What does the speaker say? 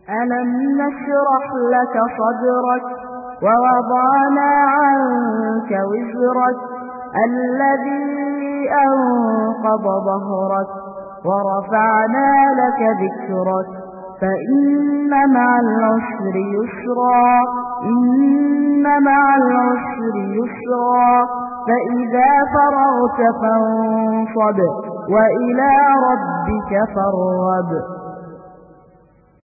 ألم نشرح لك صدرك ووضعنا عنك وزرك الذي أنقض ظهرك ورفعنا لك ذكرك فإن مع العسر يسرا إن مع العسر يسرا فإذا فرغت فانصب وإلى ربك فارغب